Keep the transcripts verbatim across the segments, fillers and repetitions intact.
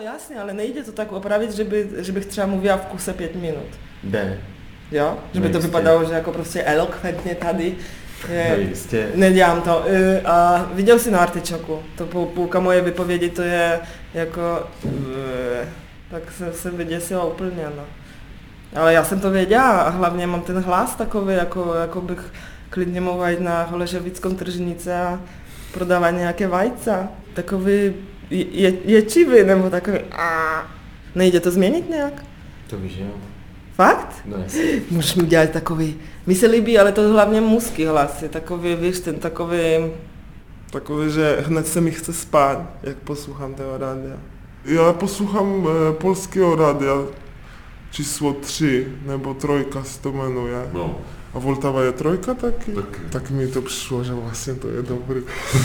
jasně, ale nejde to tak opravit, že, by, že bych třeba mluvila v kuse pět minut. Jde. Jo? Že by to vypadalo, že jako prostě elokventně tady. Je, no jistě. Nedělám to. A viděl jsi na Artičoku, to půlka moje vypovědi, to je jako, tak jsem se vyděsila úplně, no. Ale já jsem to věděla a hlavně mám ten hlas takový, jako, jako bych klidně mohla jít na Holešovickou tržnici a prodávat nějaké vajce. Takový je, ječivý, nebo takový a nejde to změnit nějak? To víš, jo. Fakt? No jasně. Můžeš mi dělat takový, mi se líbí, ale to hlavně mužský hlas je takový, víš, ten takový... Takový, že hned se mi chce spát, jak poslouchám toho rádia. Já poslouchám e, polského rádia, číslo tři, nebo trojka se to jmenuje. No. A Vltava je trojka taky? Taky. Tak mi to přišlo, že vlastně to je dobrý.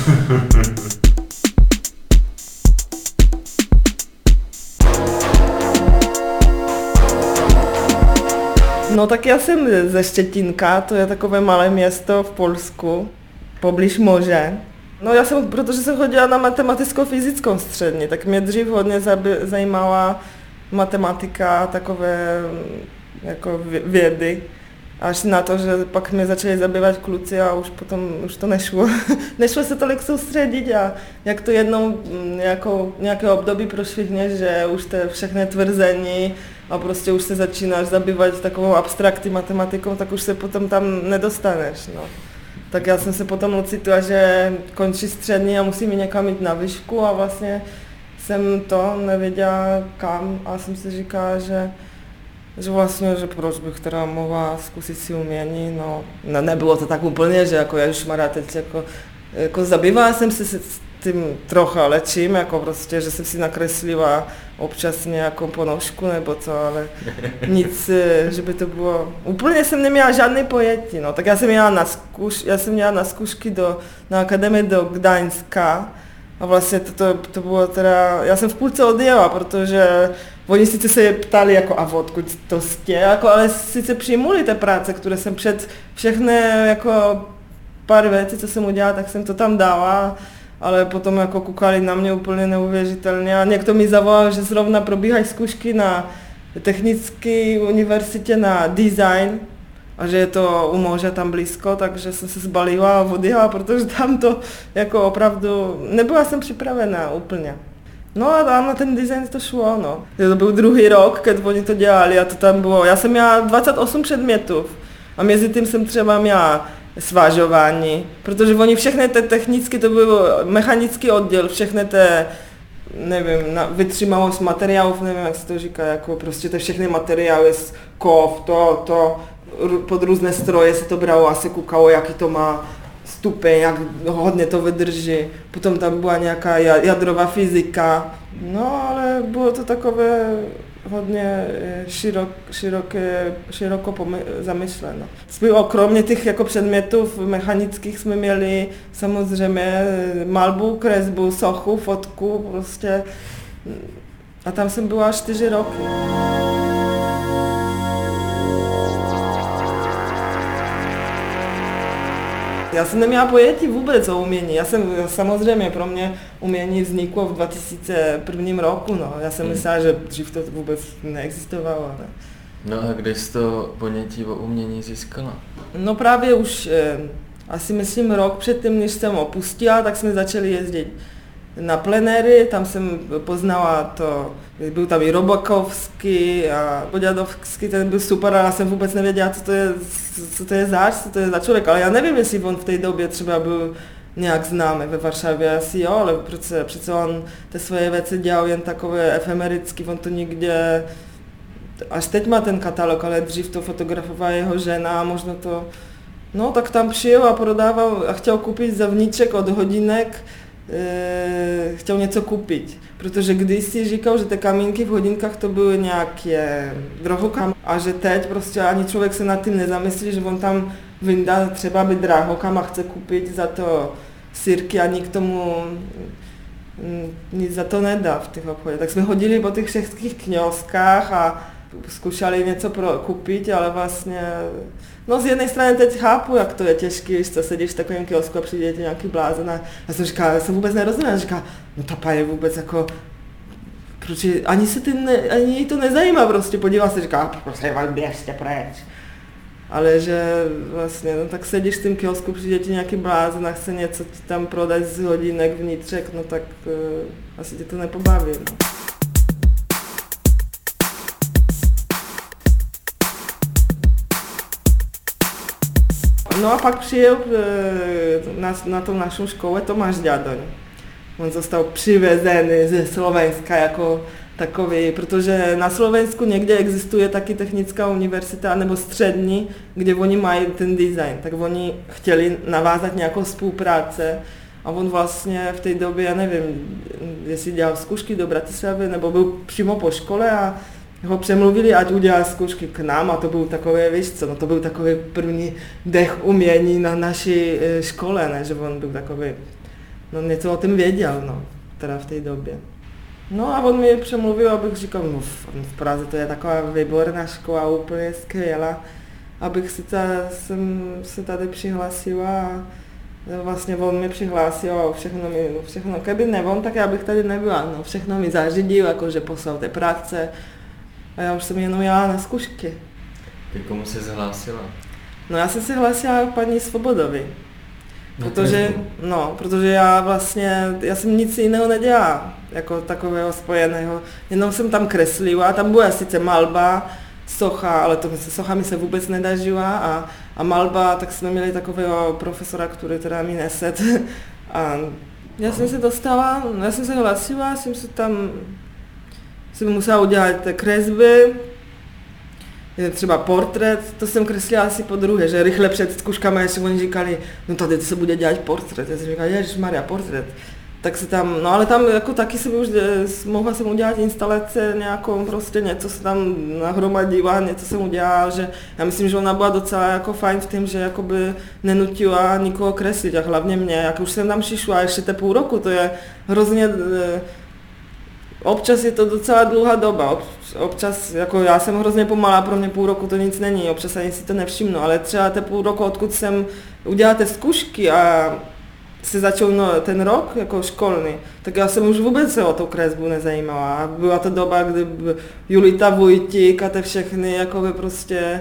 No tak já jsem ze Štětínka, to je takové malé město v Polsku, poblíž moře. No já jsem, protože jsem chodila na matematicko-fyzickou střední, tak mě dřív hodně zajímala matematika a takové jako vědy. Až na to, že pak mě začali zabývat kluci a už potom už to nešlo. Nešlo se tolik soustředit a jak to jednou nějakou, nějaké období prošvihne, že už to je všechny tvrzení a prostě už se začínáš zabývat takovou abstraktní matematikou, tak už se potom tam nedostaneš. No. Tak já jsem se potom ocitla, že končí střední a musím někam jít na výšku a vlastně jsem to nevěděla kam a jsem si říkala, že že vlastně, že proč bych teda mohla zkusit si umění, no, no nebylo to tak úplně, že jako ježišmarja, teď jako, jako zabývala jsem se s tím trocha lečím, jako prostě, že jsem si nakreslila občas nějakou ponožku nebo co, ale nic, že by to bylo, úplně jsem neměla žádný pojetí, no, tak já jsem měla na zkuš, já jsem měla na zkušky do, na akademii do Gdaňska a vlastně to, to, to bylo teda, já jsem v půlce odjela, protože oni sice se ptali, jako, a odkud to jste, jako, ale sice přijmuli té práce, které jsem před všechny jako pár věcí, co jsem udělala, tak jsem to tam dala, ale potom jako koukali na mě úplně neuvěřitelně a někdo mi zavolal, že zrovna probíhají zkušky na technické univerzitě na design a že je to u moře tam blízko, takže jsem se zbalila a odjela, protože tam to jako opravdu, nebyla jsem připravená úplně. No a tam na ten design to šlo, no. To byl druhý rok, když oni to dělali a to tam bylo, já jsem měla dvacet osm předmětů a mezi tím jsem třeba měla svažování, protože oni všechny ty technicky, to byl mechanický oddíl, všechny ty, nevím, na vytřímalost materiálů, nevím, jak se to říká, jako prostě ty všechny materiály z kov, to, to, pod různé stroje se to bralo, asi koukalo, jaký to má stupeň, jak hodně to vydrží. Potom tam byla nějaká jadrová fyzika. No, ale bylo to takové hodně širok, široké, široko pomy- zamyšleno. Bylo, kromě těch jako předmětů mechanických jsme měli samozřejmě malbu, kresbu, sochu, fotku, prostě. A tam jsem byla čtyři roky. Já jsem neměla pojetí vůbec o umění. Já jsem, samozřejmě pro mě umění vzniklo v dva tisíce prvním roku, no. Já jsem hmm. myslela, že dřív to vůbec neexistovalo, ne. No a kde jsi to ponětí o umění získala? No právě už eh, asi myslím rok předtím, než jsem opustila, tak jsme začali jezdit na plenéry, tam jsem poznala to, byl tam i Robakovský a Poďadovský, ten byl super, ale já jsem vůbec nevěděla, co to je, co to je zač, co to je za člověk, ale já nevím, jestli on v té době třeba byl nějak známý ve Varšavě, asi jo, ale přece, přece on ty svoje věci dělal jen takové efemericky, on to nikde, až teď má ten katalog, ale dřív to fotografovala jeho žena a možno to, no tak tam přijel a prodával a chtěl koupit zavníček od hodinek, E, chtěl něco koupit, protože když si říkal, že ty kamínky v hodinkách to byly nějaké drahokam a že teď prostě ani člověk se nad tím nezamyslí, že on tam vyndá třeba by drahokam a chce koupit za to sirky a nikdo tomu nic za to nedá v těch obchodech. Tak jsme hodili po těch všech kioskách a zkoušeli něco pro koupit, ale vlastně, no z jedné strany teď chápu, jak to je těžké, když to sedíš v takovém kiosku a přijde ti nějaký blázen a já jsem říkala, já jsem vůbec nerozuměla, říkala, no ta je vůbec jako, proč je, ani se ty ne, ani jej to nezajímá prostě, podívá se, říká, prostě vám běžte pryč. Ale že vlastně, no tak sedíš v tom kiosku, přijde ti nějaký blázen a chce něco ti tam prodat z hodinek vnitřek, no tak uh, asi tě to nepobaví. No. No a pak přijel na, na tu našu školu Tomáš Ďadoň. On zostal přivezený ze Slovenska jako takový, protože na Slovensku někde existuje taky technická univerzita nebo střední, kde oni mají ten design, tak oni chtěli navázat nějakou spolupráce a on vlastně v té době, já nevím, jestli dělal zkoušky do Bratislavy nebo byl přímo po škole a ho přemluvili, ať udělá zkoušky k nám a to byl takové, víš co, no to byl takový první dech umění na naší škole, ne, že on byl takový, no něco o tom věděl, no, teda v té době. No a on mi přemluvil, abych říkal, no v, v Praze to je taková výborná škola, úplně skvělá, abych si ta, jsem se tady přihlásila a vlastně on mi přihlásil a všechno mi, všechno, kdyby ne on, tak já bych tady nebyla, no všechno mi zařídil, jakože poslal ty práce a já už jsem jenom jela na zkušky. Ty komu se zhlásila? No já jsem se hlásila paní Svobodovi. Protože, no, protože já vlastně, já jsem nic jiného nedělala, jako takového spojeného, jenom jsem tam kreslila, tam byla sice malba, socha, ale to se socha mi se vůbec nedažila a, a malba, tak jsme měli takového profesora, který teda mi neset a já jsem se dostala, já jsem se hlásila, jsem se tam, jsem musela udělat kresby, třeba portrét, to jsem kreslila asi po druhé, že rychle před zkouškami, ještě oni říkali, no tady se bude dělat portrét, já jsem říkala, ježišmarja, portrét. Tak se tam, no ale tam jako taky jsem už, mohla jsem udělat instalace nějakou, prostě něco se tam nahromadila, něco jsem udělala, že já myslím, že ona byla docela jako fajn v tom, že jakoby nenutila nikoho kreslit a hlavně mě, jak už jsem tam přišla, ještě te půl roku, to je hrozně, občas je to docela dlouhá doba, občas, jako já jsem hrozně pomalá, pro mě půl roku to nic není, občas ani si to nevšimnu, ale třeba te půl roku, odkud jsem udělala ty zkušky a se začal no, ten rok jako školní, tak já jsem už vůbec se o tu kresbu nezajímala. Byla to doba, kdy Julita Vojtík a ty všechny jakoby prostě e,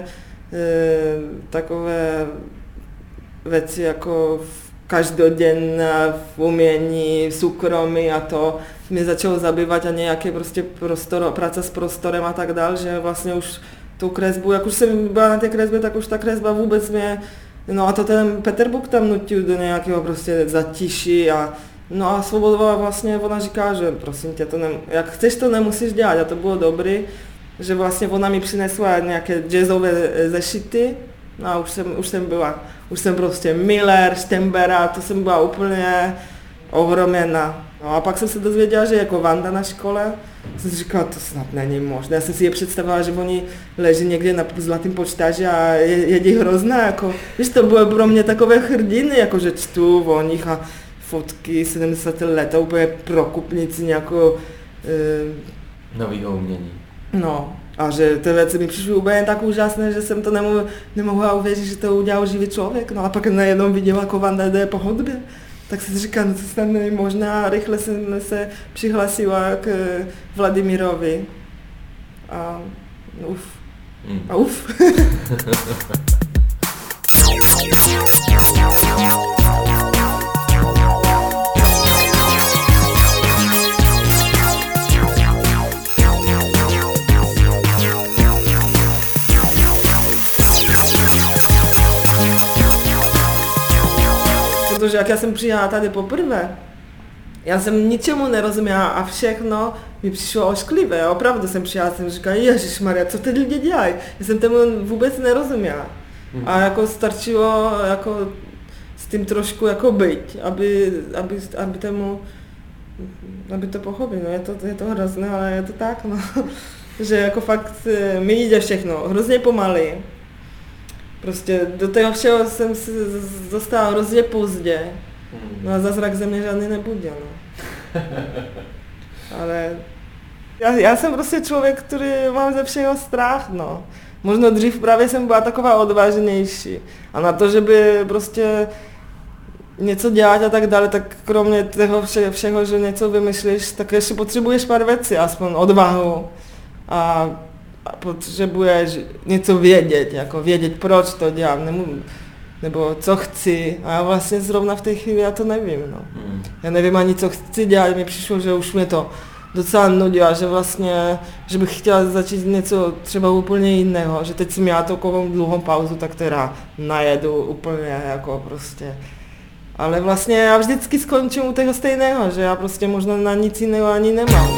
takové věci jako každodenné v umění, v soukromí a to mě začalo zabývat a nějaké prostě prostor, práce s prostorem a tak dál, že vlastně už tu kresbu, jak už jsem byla na té kresbě, tak už ta kresba vůbec mě, no a to ten Peterbuk tam nutil do nějakého prostě zatiší a no a Svobodová vlastně, ona říká, že prosím tě, to ne, jak chceš, to nemusíš dělat a to bylo dobrý, že vlastně ona mi přinesla nějaké jazzové zešity, no a už jsem, už jsem byla, už jsem prostě Miller, Stembera, to jsem byla úplně ohroměna. No a pak jsem se dozvěděla, že jako Vanda na škole, jsem si říkala, to snad není možné. Já jsem si je představila, že oni leží někde na zlatém počítači a je, jedí hrozné, jako, víš, to bylo pro mě takové hrdiny, jako že čtu o nich a fotky sedmdesátých let, úplně prokupníci nějakou... E, novýho umění. No, a že ty věci mi přišly úplně tak úžasné, že jsem to nemohla, nemohla uvěřit, že to udělal živý člověk, no a pak najednou viděla, jako Vanda jde po hudbě. Tak jsem si říkala, no to snad není možné a rychle jsem se přihlásila k Vladimirovi. A uf. Mm. A uf. Protože jak já jsem přijela tady poprvé, já jsem ničemu nerozuměla a všechno mi přišlo ošklivé. Opravdu jsem přijela, jsem říkala, ježišmarja, co ty lidi dělají? Já jsem tomu vůbec nerozuměla. A jako stačilo jako s tím trošku jako být, aby, aby, aby, tomu, aby to pochopil. No, je to, je to hrozné, ale je to tak, no. Že jako fakt mi jde všechno, hrozně pomalý. Prostě do toho všeho jsem se dostala hrozně pozdě. No a zázrak země žádný nebude, no. Ale já, já jsem prostě člověk, který mám ze všeho strach, no. Možno dřív právě jsem byla taková odvážnější. A na to, že by prostě něco dělat a tak dále, tak kromě toho vše, všeho, že něco vymyslíš, tak ještě potřebuješ pár věcí, aspoň odvahu a, a potřebuješ něco vědět, jako vědět, proč to dělám, nebo, nebo co chci. A já vlastně zrovna v té chvíli já to nevím. No. Hmm. Já nevím ani, co chci dělat, mi přišlo, že už mě to docela nudí a že vlastně, že bych chtěla začít něco třeba úplně jiného, že teď jsem měla takovou dlouhou pauzu, tak teda najedu úplně jako prostě. Ale vlastně já vždycky skončím u toho stejného, že já prostě možná na nic jiného ani nemám.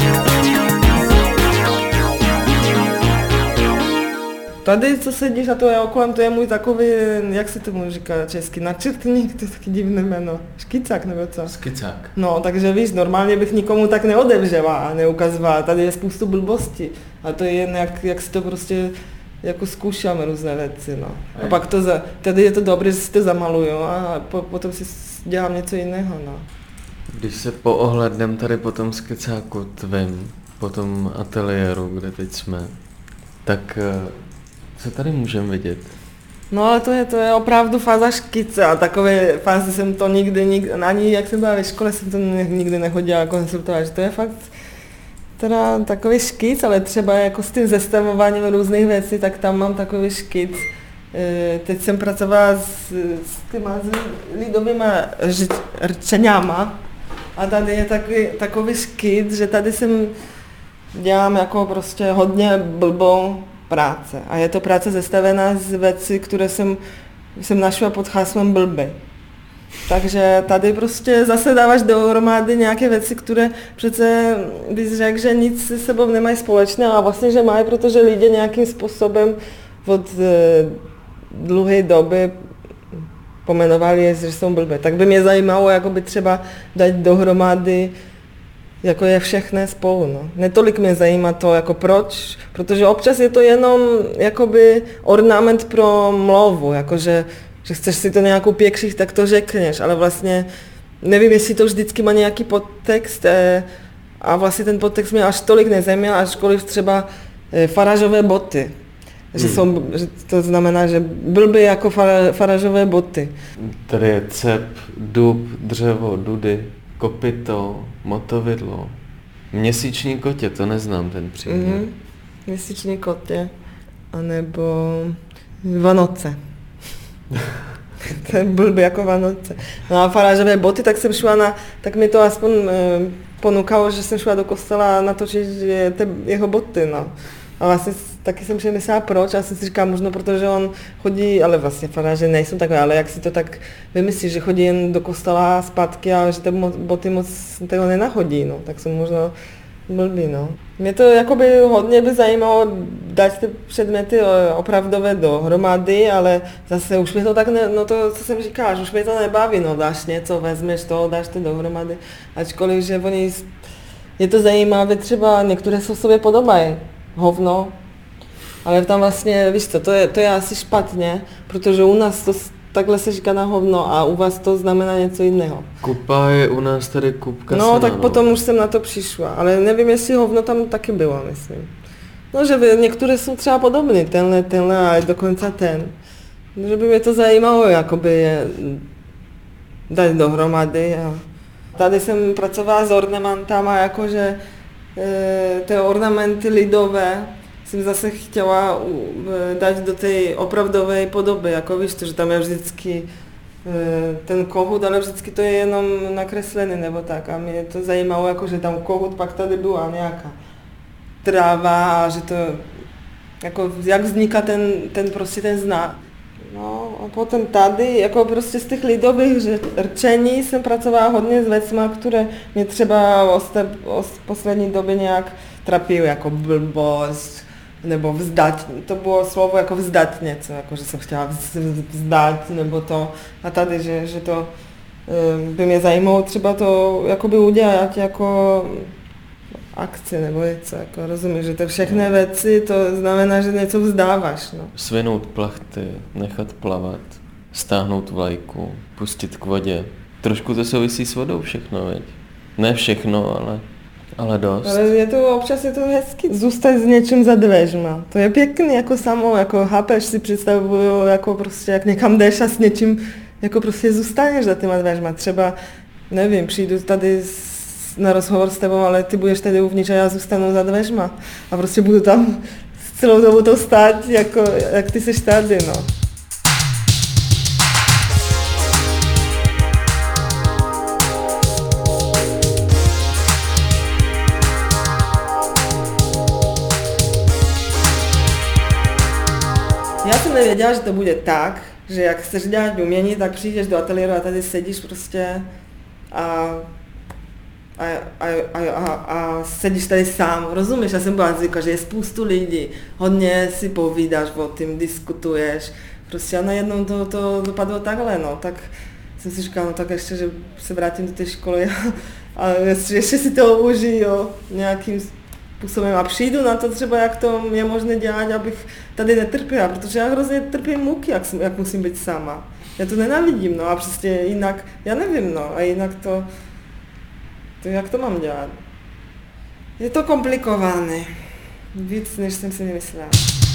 Tady, co sedíš a to je okolem, to je můj takový, jak se tomu říká česky, načrtník, to je taky divné jméno, škicák nebo co? Skicák. No, takže víš, normálně bych nikomu tak neodevřela a neukazovala, tady je spoustu blbostí a to je jen jak, jak si to prostě jako zkoušám různé věci, no. A pak to, za, tady je to dobré, že si to zamaluju a po, potom si dělám něco jiného, no. Když se poohlednem tady po tom skicáku tvým, po tom ateliéru, kde teď jsme, tak co tady můžeme vidět? No ale to je, to je opravdu fáza škice a takové fáze jsem to nikdy, nikdy, ani jak jsem byla ve škole, jsem to nikdy nechodila konsultovat, že to je fakt teda takový škic, ale třeba jako s tím zestavováním různých věcí, tak tam mám takový škic. Teď jsem pracovala s, s těma lidovýma rčeňama a tady je takový, takový škic, že tady jsem dělám jako prostě hodně blbou práce. A je to práce zestavená z věcí, které jsem, jsem našla pod haslem blbý. Takže tady prostě zase dáváš dohromady nějaké věci, které přece bys řekl, že nic se sebou nemají společné, a vlastně, že mají, protože lidi nějakým způsobem od e, dlouhé doby pomenovali je, že jsou blbé. Tak by mě zajímalo, jako by třeba dát dohromady, jako je všechny spolu. No. Netolik mě zajímá to, jako proč, protože občas je to jenom jakoby ornament pro mluvu, jakože že chceš si to nějakou pěkších, tak to řekneš, ale vlastně nevím, jestli to vždycky má nějaký podtext eh, a vlastně ten podtext mě až tolik nezajímal, ačkoliv třeba eh, farážové boty. Že, hmm. jsou, že to znamená, že blbý jako fara, farážové boty. Tady je cep, dub, dřevo, dudy, kopyto, motovidlo, měsíční kotě, to neznám ten příměr. Mm-hmm. Měsíční kotě, anebo Vánoce. To je blbý jako Vánoce. No a farážové boty, tak jsem šla na, tak mi to aspoň e, ponukalo, že jsem šla do kostela natočit ty jeho boty, no. A vlastně taky jsem přemyslela proč, a jsem si říkala, možno protože on chodí, ale vlastně faráže nejsou takové, ale jak si to tak vymyslíš, že chodí jen do kostela zpátky a že ty boty moc toho nenahodí, no, tak jsem možná blbý, no. Mě to jakoby hodně by zajímalo dát ty předměty opravdové dohromady, ale zase už mi to tak, ne, no to, co jsem říkala, že už mi to nebaví, no, dáš něco, vezmeš to, dáš to dohromady, ačkoliv, že oni, je to zajímavé, třeba některé se sobě podobají, hovno, ale tam vlastně, víš co, to je, to je asi špatně, protože u nás to takhle se říká na hovno a u vás to znamená něco jiného. Kupa je u nás tady kupka No, sena, tak no. potom už jsem na to přišla, ale nevím, jestli hovno tam taky bylo, myslím. No, že některé jsou třeba podobné, tenhle, tenhle a dokonce ten. No, že by mě to zajímalo, jakoby je dát dohromady. A tady jsem pracovala s ornamentama, jakože e, ty ornamenty lidové jsem zase chtěla dát do té opravdové podoby, jako víš, to, že tam je vždycky ten kohut, ale vždycky to je jenom nakreslený nebo tak. A mě to zajímalo, jako, že tam kohut, pak tady byla nějaká tráva a že to, jako, jak vzniká ten, ten prostě ten znak. No a potom tady, jako prostě z těch lidových rčení jsem pracovala hodně s věcmi, které mě třeba v poslední době nějak trapily, jako blbost, nebo vzdát, to bylo slovo jako vzdát něco, jako že jsem chtěla vzdát, nebo to, a tady, že, že to by mě zajímalo třeba to jakoby udělat jako akci nebo něco, jako rozumíš, že to všechny věci, to znamená, že něco vzdáváš, no. Svinout plachty, nechat plavat, stáhnout vlajku, pustit k vodě. Trošku to souvisí s vodou všechno, veď? Ne všechno, ale... Ale dost. Ale je to, občas je to hezky zůstat s něčím za dveřma. To je pěkný jako samo, jako chápeš, si představuju, jako prostě jak někam jdeš a s něčím jako prostě zůstaneš za těma dveřma. Třeba, nevím, přijdu tady na rozhovor s tebou, ale ty budeš tady uvnitř a já zůstanu za dveřma. A prostě budu tam celou dobu to stát, jako, jak ty seš tady, no. Já jsem nevěděla, že to bude tak, že jak chceš dělat umění, tak přijdeš do ateliéru a tady sedíš prostě a, a, a, a, a, a sedíš tady sám, rozumíš? Já jsem byla zvyklá, že je spoustu lidí, hodně si povídáš o tím, diskutuješ, prostě a najednou to, to dopadlo takhle, no, tak jsem si říkala, no tak ještě, že se vrátím do té školy a, a ještě, ještě si to užiju nějakým způsobem a přijdu na to třeba, jak to je možné dělat, abych tady netrpěla, protože já hrozně trpím muky, jak, jak musím být sama. Já to nenávidím, no a prostě jinak, já nevím, no a jinak to, to jak to mám dělat? Je to komplikované, víc, než jsem si nemyslela.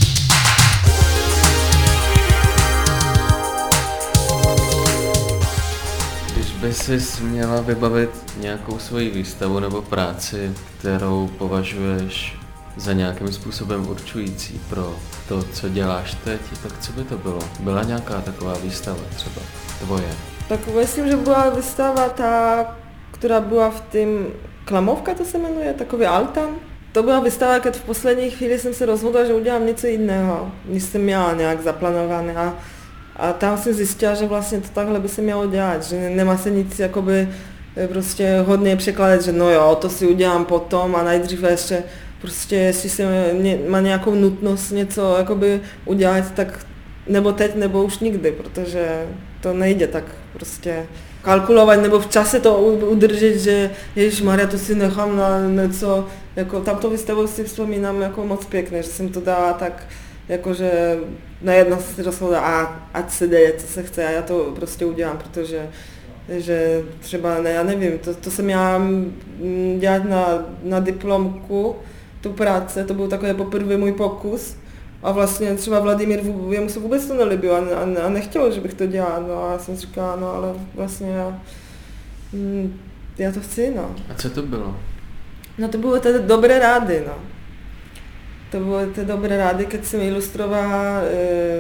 Když by si měla vybavit nějakou svoji výstavu nebo práci, kterou považuješ za nějakým způsobem určující pro to, co děláš teď, tak co by to bylo? Byla nějaká taková výstava třeba tvoje? Tak myslím, že byla výstava ta, která byla v tým, Klamovka to se jmenuje, takový altan. To byla výstava, keď v poslední chvíli jsem se rozhodla, že udělám něco jiného, než jsem měla nějak zaplánované. A, a tam jsem zjistila, že vlastně to takhle by se mělo dělat, že nemá se nic jakoby prostě hodně překládat, že no jo, to si udělám potom a nejdříve ještě prostě, jestli se má nějakou nutnost něco jakoby udělat, tak nebo teď, nebo už nikdy, protože to nejde tak prostě kalkulovat, nebo v čase to udržet, že ježišmarja, to si nechám na něco, jako tamto výstavu si vzpomínám jako moc pěkně, že jsem to dala tak, jakože najednou se rozhodla, a ať se děje, co se chce a já to prostě udělám, protože že třeba, ne, já nevím, to, to jsem měla dělat na, na diplomku, tu práce, to byl takový poprvé můj pokus a vlastně třeba Vladimír, jemu se vůbec to nelíbilo a, a, a nechtěl, že bych to dělala, no a já jsem říkala, no ale vlastně já, mm, já to chci, no. A co to bylo? No to bylo tedy dobré rády, no. To bylo ty dobré rády, keď jsem ilustrovala e,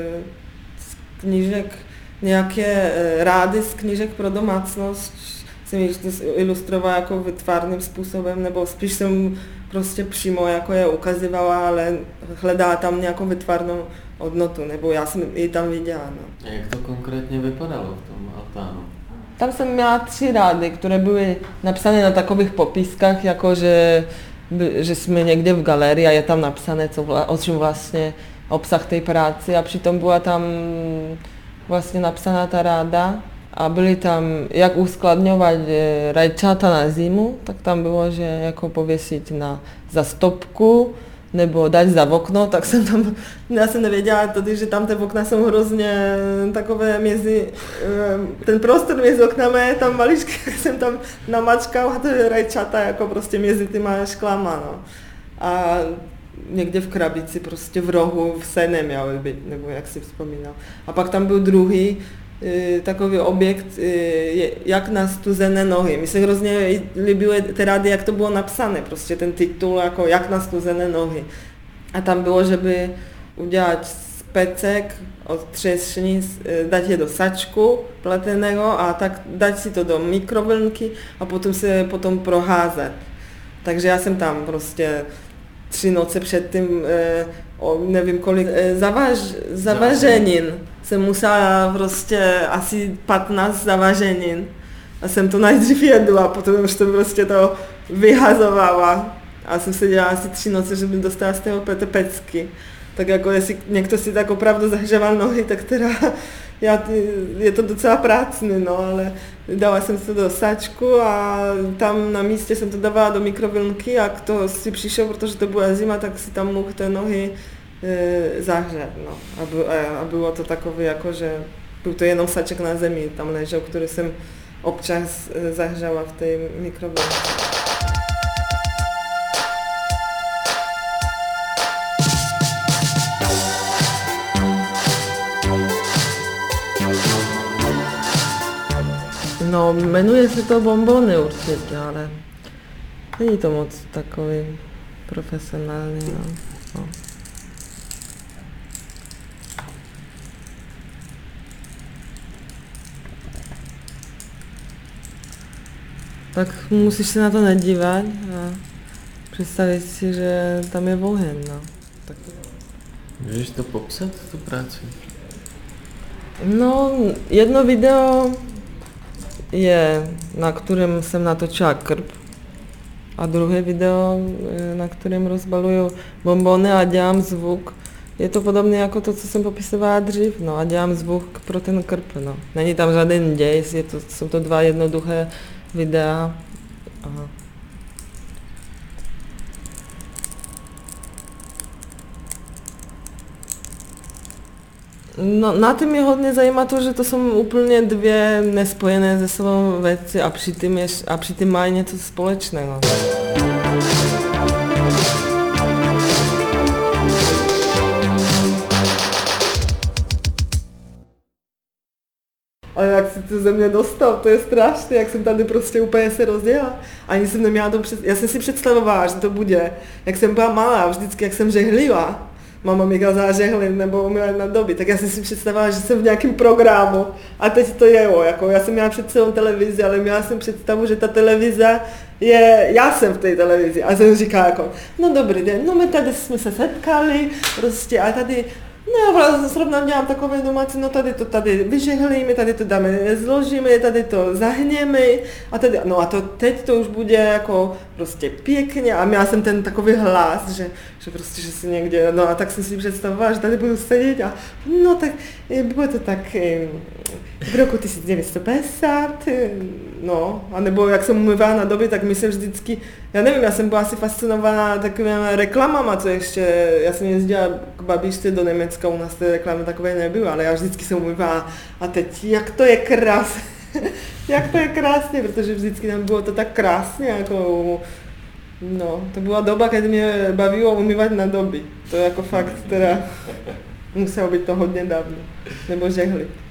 z knížek, nějaké e, rády z knížek pro domácnost, jsem ji ilustrovala jako vytvarným způsobem, nebo spíš jsem prostě přímo jako je ukazovala, ale hledala tam nějakou vytvarnou hodnotu, nebo já jsem ji tam viděla. No. A jak to konkrétně vypadalo v tom altánu? Tam jsem měla tři rády, které byly napsané na takových popiskách, jako že, že jsme někde v galerii a je tam napsané, co vla, o čem vlastně obsah té práce a přitom byla tam vlastně napsaná ta ráda. A byly tam, jak uskladňovat rajčata na zimu, tak tam bylo, že jako pověsit na, za stopku, nebo dát za okno, tak jsem tam, já jsem nevěděla tady, že tam ty okna jsou hrozně takové mezi, ten prostor mezi oknami je tam maličký, jak jsem tam namačkala to rajčata jako prostě mezi těma šklama, no. A někde v krabici, prostě v rohu, v se neměly být, nebo jak si vzpomínal. A pak tam byl druhý, takový objekt, jak na stuzené nohy. Mi se hrozně líbily ty rády, jak to bylo napsané, prostě ten titul, jako jak na stuzené nohy. A tam bylo, že by udělat z pecek od třešní, dát je do sačku pleteného a tak dát si to do mikrovlnky a potom se potom proházet. Takže já jsem tam prostě tři noci předtím, nevím kolik, zavaž, zavaženin. Jsem musela prostě asi patnáct zavaženin a jsem to nejdřív jedla a potom už to prostě to vyhazovala a jsem se dělala asi tři noci, že bych dostala z toho pecky. Tak jako jestli někdo si tak opravdu zahřeval nohy, tak teda já, je to docela prácný, no, ale dala jsem to do sačku a tam na místě jsem to dávala do mikrovlnky a kdo si přišel, protože to byla zima, tak si tam mohl ty nohy e, zahřet, no. A, bylo, a bylo to takové, jako že byl to jenom saček na zemi, tam ležel, který jsem občas zahřela v té mikrovlnce. No, jmenuje se to Bonbony určitě, ale není to moc takový profesionální, no. no. Tak musíš se na to nedívat a představit si, že tam je oheň, no. Tak... Můžeš to popsat, tu práci? No, jedno video je, na kterém jsem natočila krb, a druhé video, na kterém rozbaluju bonbony a dělám zvuk. Je to podobné jako to, co jsem popisovala dřív, no, a dělám zvuk pro ten krb, no. Není tam žádný děj, je to, jsou to dva jednoduché videa. Aha. No, na tím mě hodně zajímá to, že to jsou úplně dvě nespojené ze sebou věci a přitom, je, a přitom mají něco společného. Ale jak si to ze mě dostal, to je strašné, jak jsem tady prostě úplně se rozdělala. Ani jsem neměla to před... Já jsem si představovala, že to bude, jak jsem byla malá, vždycky jak jsem žehlila. Mama mi kazala žehlit nebo umělat na doby, tak já jsem si představovala, že jsem v nějakém programu a teď to jelo, jako já jsem měla před sebou televizi, ale měla jsem představu, že ta televize je, já jsem v té televizi a jsem říkala jako, no dobrý den, no my tady jsme se setkali, prostě a tady, no vlastně zrovna dělám takové domácí, no tady to tady vyžehlíme, tady to dáme, zložíme, tady to zahněme a tady, no a to teď to už bude jako prostě pěkně a měla jsem ten takový hlas, že, že prostě, že si někde, no a tak jsem si představovala, že tady budu sedět a no tak bude to tak v roku tisíc devět set padesát, no, a nebo jak jsem umývala na doby, tak my se vždycky, já nevím, já jsem byla asi fascinovaná takovými reklamama, co ještě, já jsem jezdila k babičce do Německa, u nás ty reklamy takové nebyly, ale já vždycky jsem umývala a teď, jak to je krásné, jak to je krásně, protože vždycky tam bylo to tak krásně, jako, no, to byla doba, kdy mě bavilo umývat na doby, to jako fakt teda muselo být to hodně dávno, nebo žehlit.